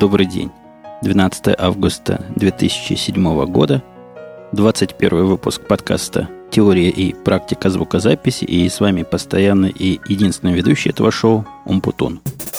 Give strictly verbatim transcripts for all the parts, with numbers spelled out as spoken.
Добрый день. двенадцатое августа две тысячи седьмого года, двадцать первый выпуск подкаста «Теория и практика звукозаписи», и с вами постоянный и единственный ведущий этого шоу Умпутун.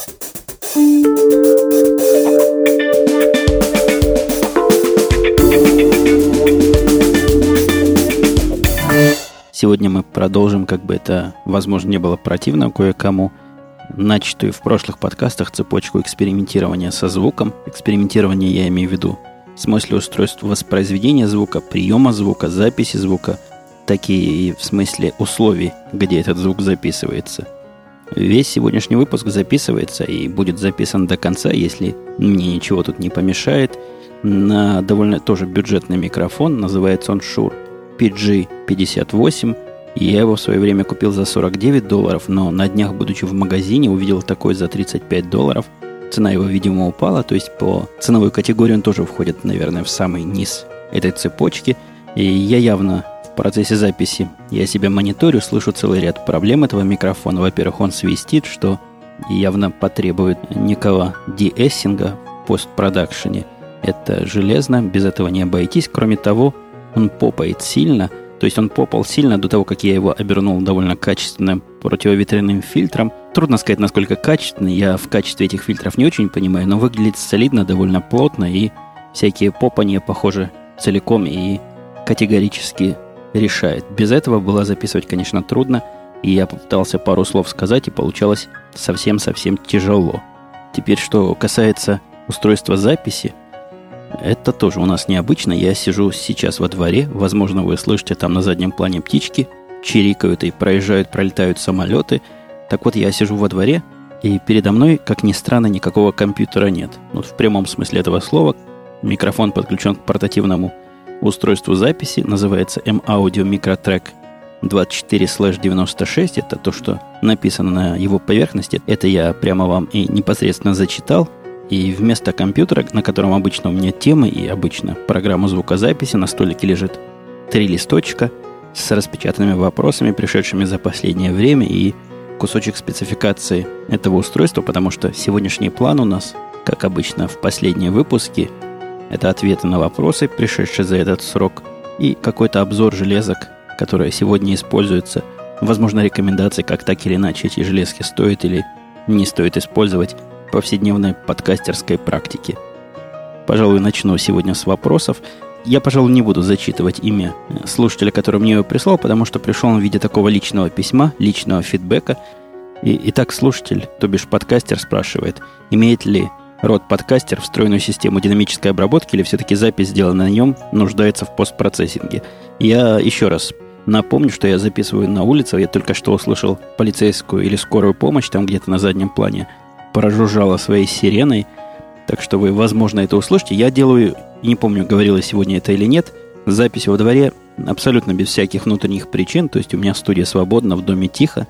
Сегодня мы продолжим, как бы это, возможно, не было противно кое-кому, начатую в прошлых подкастах цепочку экспериментирования со звуком. Экспериментирование я имею в виду в смысле устройств воспроизведения звука, приема звука, записи звука, такие и в смысле условий, где этот звук записывается. Весь сегодняшний выпуск записывается и будет записан до конца, если мне ничего тут не помешает, на довольно тоже бюджетный микрофон. Называется он Shure пи джи пятьдесят восемь. Я его в свое время купил за сорок девять долларов, но на днях, будучи в магазине, увидел такой за тридцать пять долларов. Цена его, видимо, упала, то есть по ценовой категории он тоже входит, наверное, в самый низ этой цепочки. И я явно в процессе записи, я себя мониторю, слышу целый ряд проблем этого микрофона. Во-первых, он свистит, что явно потребует некого деэссинга в постпродакшене. Это железно, без этого не обойтись. Кроме того, он попает сильно. То есть он попал сильно до того, как я его обернул довольно качественным противоветряным фильтром. Трудно сказать, насколько качественный. Я в качестве этих фильтров не очень понимаю, но выглядит солидно, довольно плотно, и всякие попания, похоже, целиком и категорически решает. Без этого было записывать, конечно, трудно, и я попытался пару слов сказать, и получалось совсем-совсем тяжело. Теперь, что касается устройства записи, это тоже у нас необычно. Я сижу сейчас во дворе. Возможно, вы слышите там на заднем плане птички чирикают и проезжают, пролетают самолеты. Так вот, я сижу во дворе, и передо мной, как ни странно, никакого компьютера нет. Вот в прямом смысле этого слова. Микрофон подключен к портативному устройству записи. Называется M-Audio Microtrack двадцать четыре девяносто шесть. Это то, что написано на его поверхности. Это я прямо вам и непосредственно зачитал. И вместо компьютера, на котором обычно у меня темы и обычно программа звукозаписи, на столике лежит три листочка с распечатанными вопросами, пришедшими за последнее время, и кусочек спецификации этого устройства, потому что сегодняшний план у нас, как обычно в последние выпуски, это ответы на вопросы, пришедшие за этот срок, и какой-то обзор железок, которые сегодня используются, возможно, рекомендации, как так или иначе эти железки стоит или не стоит использовать в повседневной подкастерской практике. Пожалуй, начну сегодня с вопросов. Я, пожалуй, не буду зачитывать имя слушателя, который мне его прислал, потому что пришел он в виде такого личного письма, личного фидбэка. И, итак, слушатель, то бишь подкастер, спрашивает, имеет ли род-подкастер встроенную систему динамической обработки, или все-таки запись, сделанная на нем, нуждается в постпроцессинге. Я еще раз напомню, что я записываю на улице. Я только что услышал полицейскую или скорую помощь, там где-то на заднем плане прожужжала своей сиреной, так что вы, возможно, это услышите. Я делаю, не помню, говорила сегодня это или нет, запись во дворе абсолютно без всяких внутренних причин, то есть у меня студия свободна, в доме тихо,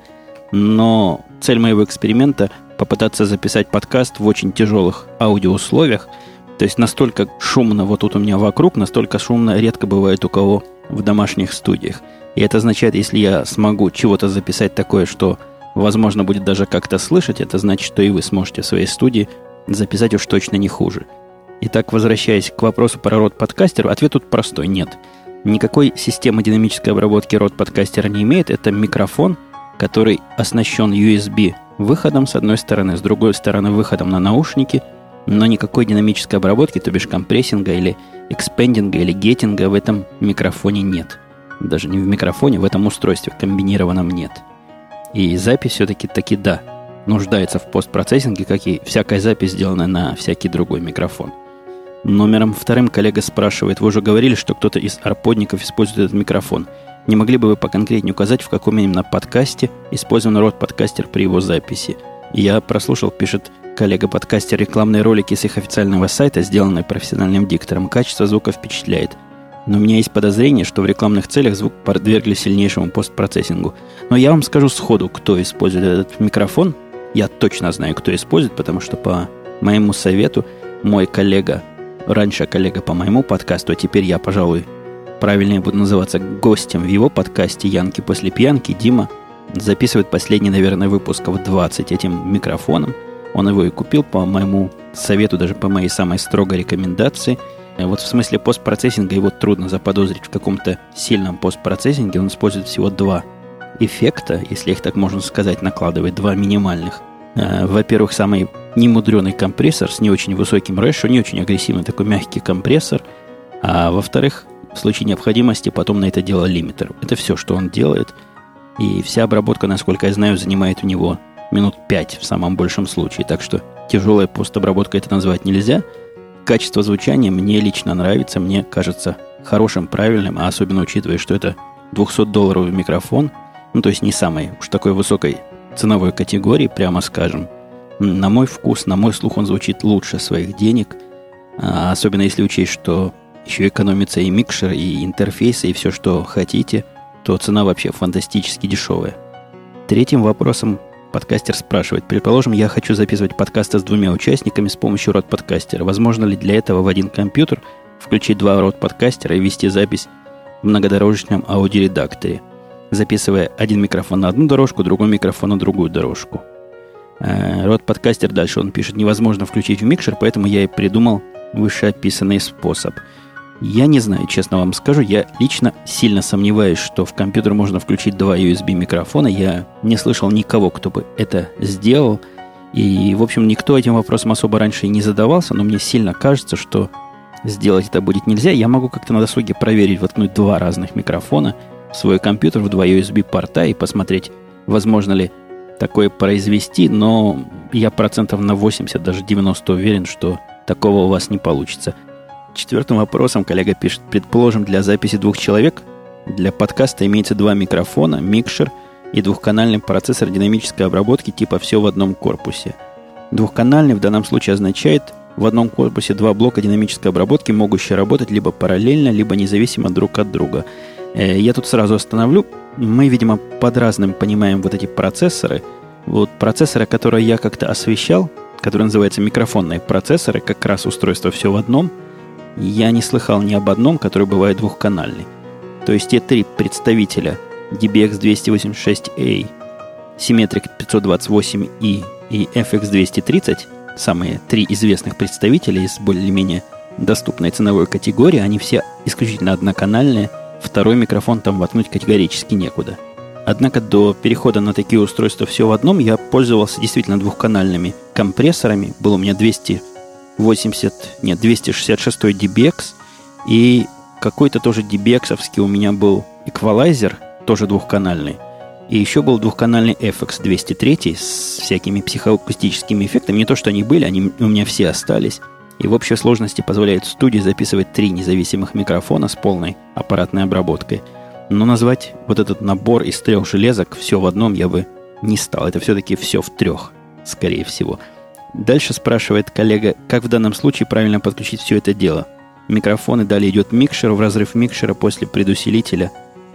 но цель моего эксперимента – попытаться записать подкаст в очень тяжелых аудиоусловиях, то есть настолько шумно вот тут у меня вокруг, настолько шумно редко бывает у кого в домашних студиях. И это означает, если я смогу чего-то записать такое, что возможно, будет даже как-то слышать, это значит, что и вы сможете в своей студии записать уж точно не хуже. Итак, возвращаясь к вопросу про род подкастера, ответ тут простой – нет. Никакой системы динамической обработки род подкастера не имеет. Это микрофон, который оснащен ю эс би выходом с одной стороны, с другой стороны выходом на наушники, но никакой динамической обработки, то бишь компрессинга или экспендинга или геттинга в этом микрофоне нет. Даже не в микрофоне, в этом устройстве комбинированном нет. И запись все-таки таки да, нуждается в постпроцессинге, как и всякая запись, сделанная на всякий другой микрофон. Номером вторым коллега спрашивает, вы уже говорили, что кто-то из арподников использует этот микрофон. Не могли бы вы поконкретнее указать, в каком именно подкасте использован род-подкастер при его записи? Я прослушал, пишет коллега-подкастер, рекламные ролики с их официального сайта, сделанные профессиональным диктором. Качество звука впечатляет. Но у меня есть подозрение, что в рекламных целях звук подвергли сильнейшему постпроцессингу. Но я вам скажу сходу, кто использует этот микрофон. Я точно знаю, кто использует, потому что по моему совету мой коллега, раньше коллега по моему подкасту, а теперь я, пожалуй, правильнее буду называться гостем в его подкасте «Янки после пьянки», Дима записывает последний, наверное, выпусков двадцать этим микрофоном. Он его и купил по моему совету, даже по моей самой строгой рекомендации. Вот в смысле постпроцессинга его трудно заподозрить в каком-то сильном постпроцессинге. Он использует всего два эффекта, если их так можно сказать, накладывает, два минимальных. Во-первых, самый немудреный компрессор с не очень высоким рэшо, не очень агрессивный такой мягкий компрессор. А во-вторых, в случае необходимости потом на это дело лимитер. Это все, что он делает. И вся обработка, насколько я знаю, занимает у него минут пять в самом большем случае. Так что тяжелая постобработка это назвать нельзя. Качество звучания мне лично нравится. Мне кажется хорошим, правильным. А особенно учитывая, что это двухсотдолларовый микрофон. Ну, то есть не самой уж такой высокой ценовой категории, прямо скажем. На мой вкус, на мой слух он звучит лучше своих денег. А особенно если учесть, что еще экономится и микшер, и интерфейсы, и все, что хотите, то цена вообще фантастически дешевая. Третьим вопросом подкастер спрашивает. Предположим, я хочу записывать подкасты с двумя участниками с помощью род-подкастера. Возможно ли для этого в один компьютер включить два род-подкастера и вести запись в многодорожном аудиоредакторе, записывая один микрофон на одну дорожку, другой микрофон на другую дорожку? Род-подкастер дальше он пишет, невозможно включить в микшер, поэтому я и придумал вышеописанный способ. Я не знаю, честно вам скажу, я лично сильно сомневаюсь, что в компьютер можно включить два ю эс би микрофона. Я не слышал никого, кто бы это сделал. И, в общем, никто этим вопросом особо раньше и не задавался, но мне сильно кажется, что сделать это будет нельзя. Я могу как-то на досуге проверить, воткнуть два разных микрофона в свой компьютер, в два ю эс би порта и посмотреть, возможно ли такое произвести, но я процентов на восемьдесят, даже девяносто уверен, что такого у вас не получится. Четвертым вопросом коллега пишет, предположим, для записи двух человек для подкаста имеется два микрофона, микшер и двухканальный процессор динамической обработки типа «все в одном корпусе». Двухканальный в данном случае означает в одном корпусе два блока динамической обработки, могущие работать либо параллельно, либо независимо друг от друга. Я тут сразу остановлю. Мы, видимо, под разным понимаем вот эти процессоры. Вот процессоры, которые я как-то освещал, которые называются микрофонные процессоры, как раз устройство «все в одном», я не слыхал ни об одном, который бывает двухканальный. То есть те три представителя ди би экс двести восемьдесят шесть эй, Symmetric пятьсот двадцать восемь и и эф икс двести тридцать, самые три известных представителя из более-менее доступной ценовой категории, они все исключительно одноканальные, второй микрофон там воткнуть категорически некуда. Однако до перехода на такие устройства «все в одном» я пользовался действительно двухканальными компрессорами. Был у меня двести восемьдесят, нет, двести шестьдесят шесть ди би экс и какой-то тоже ди би экс-овский у меня был эквалайзер, тоже двухканальный. И еще был двухканальный эф икс двести три с всякими психоакустическими эффектами. Не то, что они были, они у меня все остались. И в общей сложности позволяет в студии записывать три независимых микрофона с полной аппаратной обработкой. Но назвать вот этот набор из трех железок «все в одном» я бы не стал. Это все-таки все в трех, скорее всего. Дальше спрашивает коллега, как в данном случае правильно подключить все это дело. Микрофон, и далее идет микшер. В разрыв микшера после предусилителя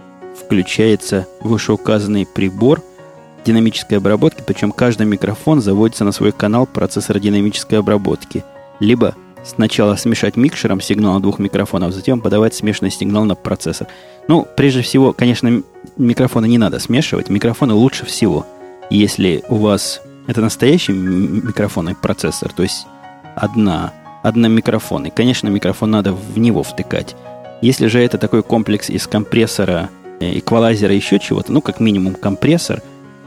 включается вышеуказанный прибор динамической обработки, причем каждый микрофон заводится на свой канал процессора динамической обработки. Либо сначала смешать микшером сигнал двух микрофонов, затем подавать смешанный сигнал на процессор. Ну, прежде всего, конечно, микрофоны не надо смешивать. Микрофоны лучше всего, если у вас это настоящий микрофонный процессор, то есть одна, одна микрофон. И, конечно, микрофон надо в него втыкать. Если же это такой комплекс из компрессора, эквалайзера, еще чего-то, ну, как минимум компрессор,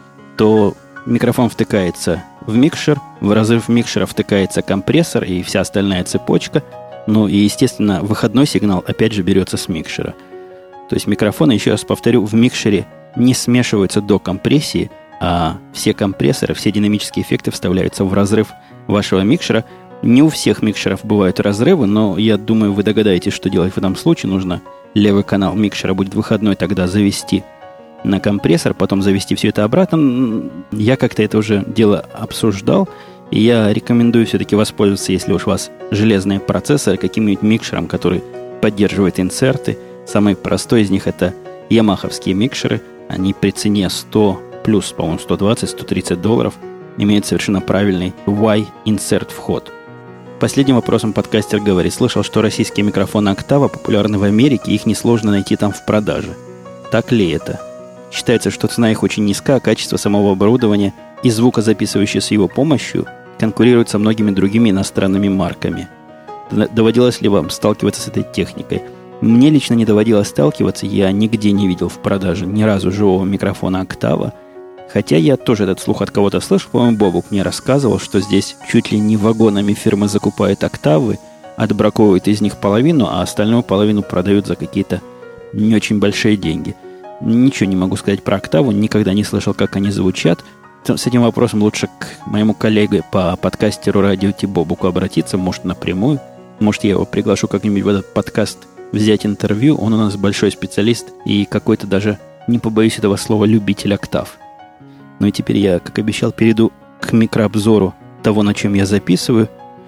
то микрофон втыкается в микшер, в разрыв микшера втыкается компрессор и вся остальная цепочка. Ну, и, естественно, выходной сигнал опять же берется с микшера. То есть микрофоны, еще раз повторю, в микшере не смешиваются до компрессии, а все компрессоры, все динамические эффекты вставляются в разрыв вашего микшера. Не у всех микшеров бывают разрывы, но я думаю, вы догадаетесь, что делать в этом случае. Нужно левый канал микшера будет выходной тогда завести на компрессор, потом завести все это обратно. Я как-то это уже дело обсуждал, и я рекомендую все-таки воспользоваться, если уж у вас железные процессоры, каким-нибудь микшером, который поддерживает инсерты. Самый простой из них это ямаховские микшеры. Они при цене сто плюс, по-моему, сто двадцать - сто тридцать долларов имеют совершенно правильный Y-инсерт вход. Последним вопросом подкастер говорит, слышал, что российские микрофоны «Октава» популярны в Америке, их несложно найти там в продаже. Так ли это? Считается, что цена их очень низка, а качество самого оборудования и звукозаписывающее с его помощью конкурирует со многими другими иностранными марками. Доводилось ли вам сталкиваться с этой техникой? Мне лично не доводилось сталкиваться, я нигде не видел в продаже ни разу живого микрофона «Октава». Хотя я тоже этот слух от кого-то слышал, по-моему, Бобук мне рассказывал, что здесь чуть ли не вагонами фирмы закупают «Октавы», отбраковывают из них половину, а остальную половину продают за какие-то не очень большие деньги. Ничего не могу сказать про «Октаву», никогда не слышал, как они звучат. С этим вопросом лучше к моему коллеге по подкастеру радио Ти Бобуку обратиться, может, напрямую. Может, я его приглашу как-нибудь в этот подкаст взять интервью. Он у нас большой специалист и какой-то даже, не побоюсь этого слова, любитель «Октав». Ну и теперь я, как обещал, перейду к микрообзору того, на чем я записываю.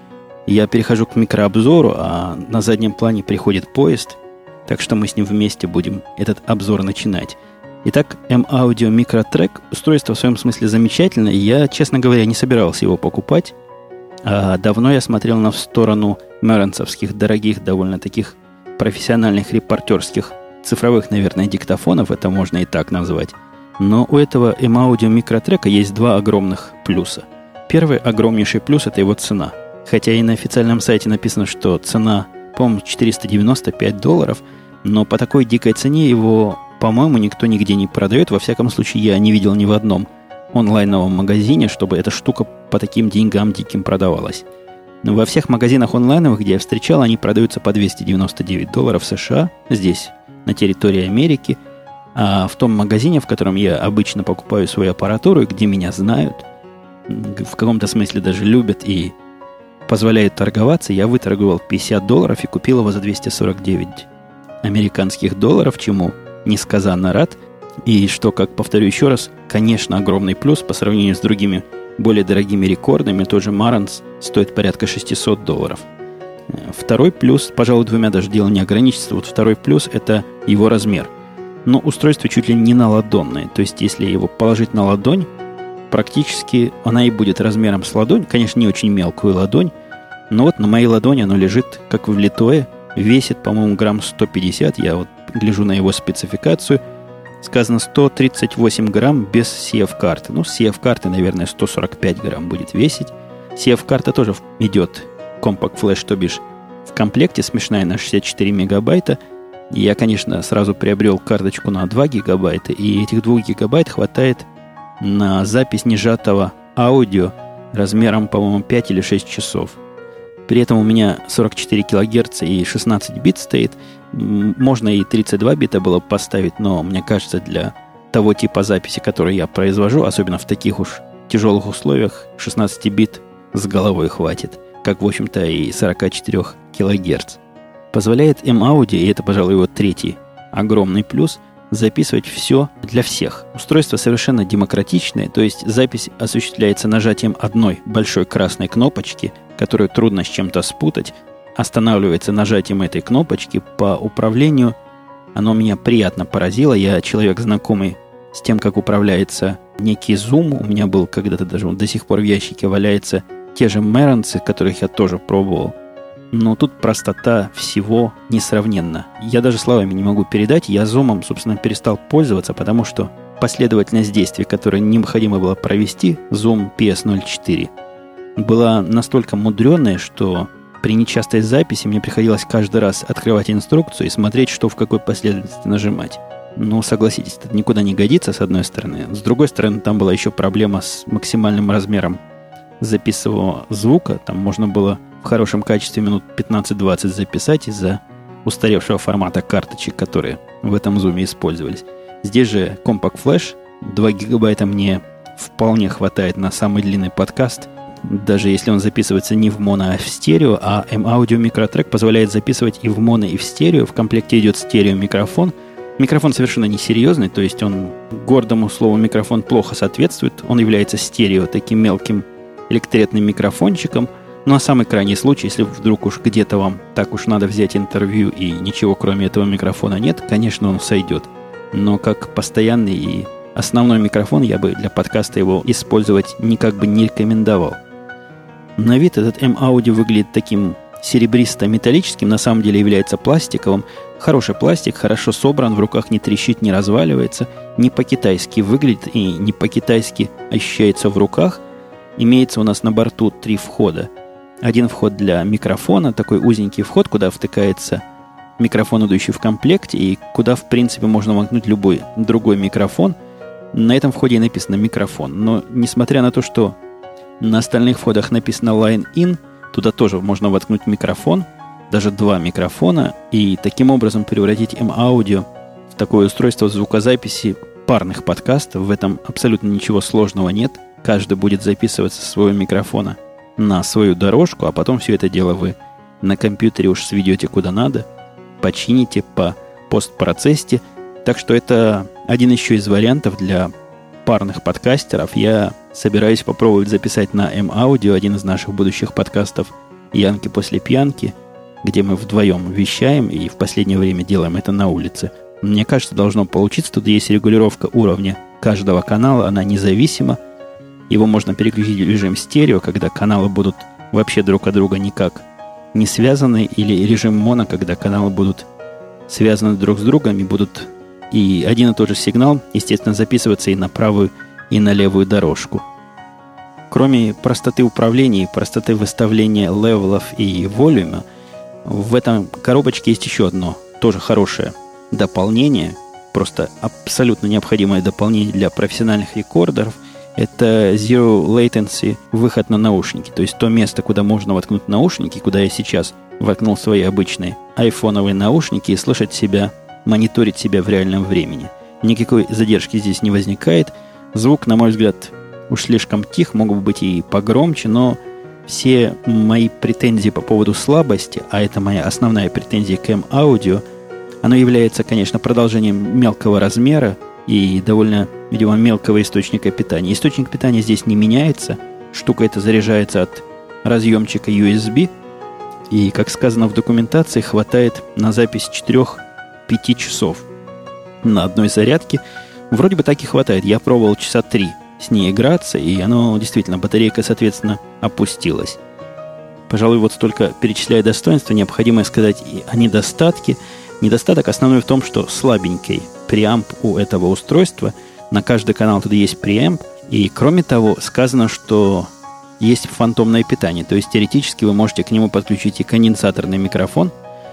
Я перехожу к микрообзору, а на заднем плане приходит поезд, так что мы с ним вместе будем этот обзор начинать. Итак, M-Audio Microtrack. Устройство в своем смысле замечательное. Я, честно говоря, не собирался его покупать. А давно я смотрел на в сторону меренсовских, дорогих, довольно таких профессиональных репортерских цифровых, наверное, диктофонов. Это можно и так назвать. Но у этого M-Audio Microtrack есть два огромных плюса. Первый огромнейший плюс – это его цена. Хотя и на официальном сайте написано, что цена, по-моему, четыреста девяносто пять долларов, но по такой дикой цене его, по-моему, никто нигде не продает. Во всяком случае, я не видел ни в одном онлайновом магазине, чтобы эта штука по таким деньгам диким продавалась. Но во всех магазинах онлайновых, где я встречал, они продаются по двести девяносто девять долларов США, здесь, на территории Америки. А в том магазине, в котором я обычно покупаю свою аппаратуру, и где меня знают, в каком-то смысле даже любят и позволяют торговаться, я выторговал пятьдесят долларов и купил его за двести сорок девять американских долларов, чему несказанно рад. И что, как повторю еще раз, конечно, огромный плюс по сравнению с другими более дорогими рекордами. Тот же Marantz стоит порядка шестьсот долларов. Второй плюс, пожалуй, двумя даже дело не ограничится. Вот второй плюс – это его размер. Но устройство чуть ли не на ладонное. То есть, если его положить на ладонь, практически она и будет размером с ладонь. Конечно, не очень мелкую ладонь. Но вот на моей ладони оно лежит как влитое. Весит, по-моему, грамм сто пятьдесят. Я вот гляжу на его спецификацию. Сказано сто тридцать восемь грамм без си эф-карты. Ну, с си эф-карты, наверное, сто сорок пять грамм будет весить. си эф-карта тоже идет Compact Flash, то бишь в комплекте, смешная, на шестьдесят четыре мегабайта. Я, конечно, сразу приобрел карточку на два гигабайта, и этих двух гигабайт хватает на запись несжатого аудио размером, по-моему, пять или шесть часов. При этом у меня сорок четыре килогерца и шестнадцать бит стоит. Можно и тридцать два бита было поставить, но мне кажется, для того типа записи, который я произвожу, особенно в таких уж тяжелых условиях, шестнадцать бит с головой хватит, как, в общем-то, и сорок четыре килогерца. Позволяет M-Audio, и это, пожалуй, его третий огромный плюс, записывать все для всех. Устройство совершенно демократичное, то есть запись осуществляется нажатием одной большой красной кнопочки, которую трудно с чем-то спутать, останавливается нажатием этой кнопочки. По управлению оно меня приятно поразило. Я человек, знакомый с тем, как управляется некий Zoom. У меня был когда-то даже, он до сих пор в ящике валяется, те же Marantz, которых я тоже пробовал. Но тут простота всего несравненна. Я даже словами не могу передать. Я зумом, собственно, перестал пользоваться, потому что последовательность действий, которую необходимо было провести, Zoom пи эс ноль четыре, была настолько мудреная, что при нечастой записи мне приходилось каждый раз открывать инструкцию и смотреть, что в какой последовательности нажимать. Ну, согласитесь, это никуда не годится, с одной стороны. С другой стороны, там была еще проблема с максимальным размером записываемого звука. Там можно было в хорошем качестве минут пятнадцать-двадцать записать из-за устаревшего формата карточек, которые в этом зуме использовались. Здесь же Compact Flash, два гигабайта мне вполне хватает на самый длинный подкаст, даже если он записывается не в моно, а в стерео, а M-Audio Microtrack позволяет записывать и в моно, и в стерео. В комплекте идет стереомикрофон. Микрофон совершенно несерьезный, то есть он гордому слову микрофон плохо соответствует. Он является стерео, таким мелким электретным микрофончиком. Ну а самый крайний случай, если вдруг уж где-то вам так уж надо взять интервью и ничего кроме этого микрофона нет, конечно, он сойдет. Но как постоянный и основной микрофон я бы для подкаста его использовать никак бы не рекомендовал. На вид этот M-Audio выглядит таким серебристо-металлическим, на самом деле является пластиковым. Хороший пластик, хорошо собран, в руках не трещит, не разваливается, не по-китайски выглядит и не по-китайски ощущается в руках. имеется у нас на борту три входа. Один вход для микрофона, такой узенький вход, куда втыкается микрофон, идущий в комплекте, и куда, в принципе, можно воткнуть любой другой микрофон. На этом входе и написано «микрофон». Но, несмотря на то, что на остальных входах написано «line in», туда тоже можно воткнуть микрофон, даже два микрофона, и таким образом превратить M-Audio в такое устройство звукозаписи парных подкастов. В этом абсолютно ничего сложного нет. Каждый будет записываться со своего микрофона на свою дорожку, а потом все это дело вы на компьютере уж сведете куда надо, почините, по постпроцессите. Так что это один еще из вариантов для парных подкастеров. Я собираюсь попробовать записать на M-Audio один из наших будущих подкастов «Янки после пьянки», где мы вдвоем вещаем и в последнее время делаем это на улице. Мне кажется, должно получиться. Тут есть регулировка уровня каждого канала, она независима. Его можно переключить в режим стерео, когда каналы будут вообще друг от друга никак не связаны, или режим моно, когда каналы будут связаны друг с другом и будут и один и тот же сигнал, естественно, записываться и на правую, и на левую дорожку. Кроме простоты управления и простоты выставления левелов и волюма, в этом коробочке есть еще одно тоже хорошее дополнение, просто абсолютно необходимое дополнение для профессиональных рекордеров. Это Zero Latency выход на наушники. То есть то место, куда можно воткнуть наушники, куда я сейчас воткнул свои обычные айфоновые наушники и слышать себя, мониторить себя в реальном времени. Никакой задержки здесь не возникает. Звук, на мой взгляд, уж слишком тих, мог бы быть и погромче, но все мои претензии по поводу слабости, а это моя основная претензия к M-Audio, оно является, конечно, продолжением мелкого размера и довольно, видимо, мелкого источника питания. Источник питания здесь не меняется. Штука эта заряжается от разъемчика ю эс би. И, как сказано в документации, хватает на запись четыре-пять часов на одной зарядке. Вроде бы так и хватает. Я пробовал часа три с ней играться, и оно действительно, батарейка, соответственно, опустилась. Пожалуй, вот столько перечисляя достоинства, необходимо сказать и о недостатке. Недостаток основной в том, что слабенький преамп у этого устройства. На каждый канал тут есть преамп. И, кроме того, сказано, что есть фантомное питание. То есть, теоретически вы можете к нему подключить и конденсаторный микрофон,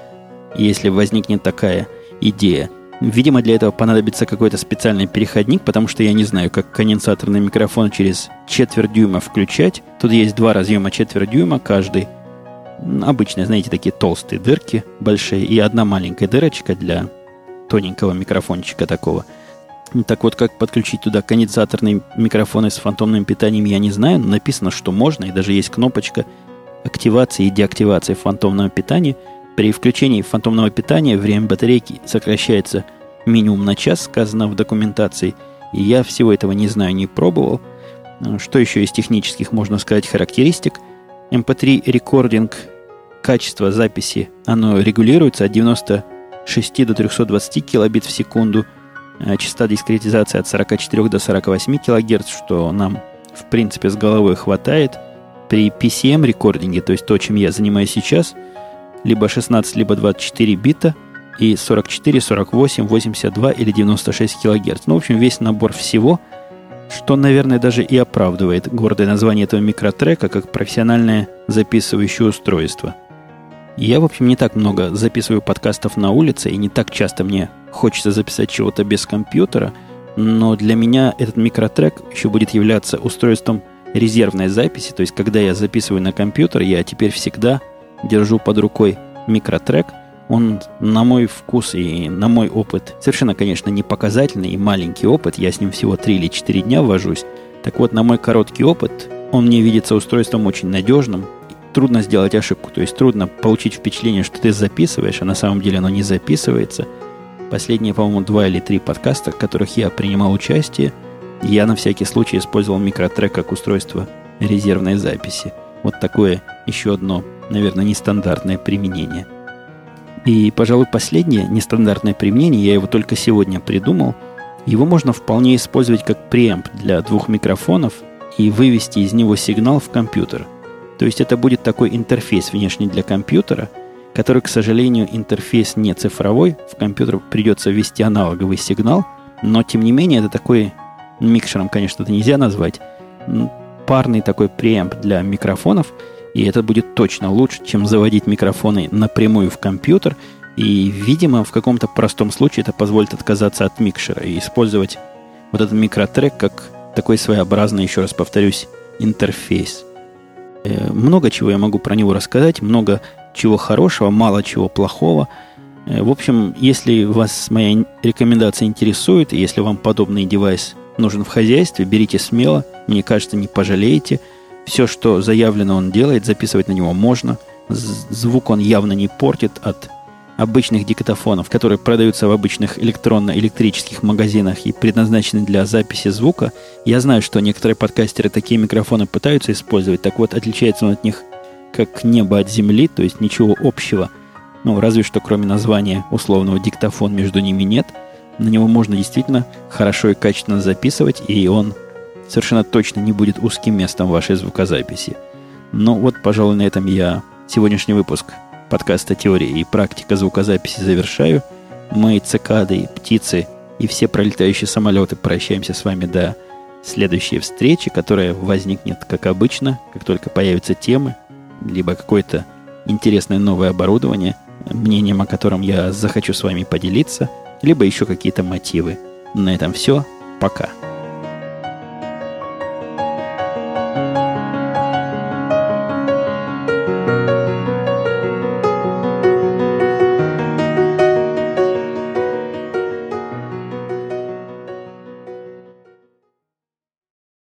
если возникнет такая идея. Видимо, для этого понадобится какой-то специальный переходник, потому что я не знаю, как конденсаторный микрофон через четверть дюйма включать. Тут есть два разъема четверть дюйма каждый. Обычные, знаете, такие толстые дырки большие и одна маленькая дырочка для тоненького микрофончика такого. Так вот, как подключить туда конденсаторные микрофоны с фантомным питанием, я не знаю. Написано, что можно, и даже есть кнопочка активации и деактивации фантомного питания. При включении фантомного питания время батарейки сокращается минимум на час, сказано в документации. И я всего этого не знаю, не пробовал. Что еще из технических, можно сказать, характеристик? эм пи три рекординг, качество записи, оно регулируется от девяноста шести до трехсот двадцати килобит в секунду. Частота дискретизации от сорока четырёх до сорока восьми килогерц, что нам, в принципе, с головой хватает. При пи си эм рекординге, то есть то, чем я занимаюсь сейчас, либо шестнадцать, либо двадцать четыре бита, и сорок четыре, сорок восемь, восемьдесят два или девяносто шесть килогерц. Ну, в общем, весь набор всего, что, наверное, даже и оправдывает гордое название этого микротрека как профессиональное записывающее устройство. Я, в общем, не так много записываю подкастов на улице, и не так часто мне хочется записать чего-то без компьютера, но для меня этот микротрек еще будет являться устройством резервной записи, то есть, когда я записываю на компьютер, я теперь всегда держу под рукой микротрек. Он на мой вкус и на мой опыт совершенно, конечно, не показательный и маленький опыт. Я с ним всего три или четыре дня вожусь. Так вот, на мой короткий опыт он мне видится устройством очень надежным. Трудно сделать ошибку. То есть трудно получить впечатление, что ты записываешь, а на самом деле оно не записывается. Последние, по-моему, два или три подкаста, в которых я принимал участие, я на всякий случай использовал микротрек как устройство резервной записи. Вот такое еще одно, наверное, нестандартное применение. И, пожалуй, последнее нестандартное применение, я его только сегодня придумал. Его можно вполне использовать как преамп для двух микрофонов и вывести из него сигнал в компьютер. То есть это будет такой интерфейс внешний для компьютера, который, к сожалению, интерфейс не цифровой. В компьютер придется ввести аналоговый сигнал, но, тем не менее, это такой микшером, конечно, это нельзя назвать. парный такой преамп для микрофонов, и это будет точно лучше, чем заводить микрофоны напрямую в компьютер. И, видимо, в каком-то простом случае это позволит отказаться от микшера и использовать вот этот микротрек как такой своеобразный, еще раз повторюсь, интерфейс. Э, много чего я могу про него рассказать, много чего хорошего, мало чего плохого. Э, в общем, если вас моя рекомендация интересует, и если вам подобный девайс нужен в хозяйстве, берите смело, мне кажется, не пожалеете. Все, что заявлено, он делает, записывать на него можно. Звук он явно не портит от обычных диктофонов, которые продаются в обычных электронно-электрических магазинах и предназначены для записи звука. Я знаю, что некоторые подкастеры такие микрофоны пытаются использовать. Так вот, отличается он от них как небо от земли, то есть ничего общего. Ну, разве что кроме названия условного диктофон между ними нет. На него можно действительно хорошо и качественно записывать, и он совершенно точно не будет узким местом вашей звукозаписи. Ну вот, пожалуй, на этом я сегодняшний выпуск подкаста «Теория и практика звукозаписи» завершаю. Мы, цикады, птицы и все пролетающие самолеты прощаемся с вами до следующей встречи, которая возникнет, как обычно, как только появятся темы, либо какое-то интересное новое оборудование, мнением о котором я захочу с вами поделиться, либо еще какие-то мотивы. На этом все. Пока.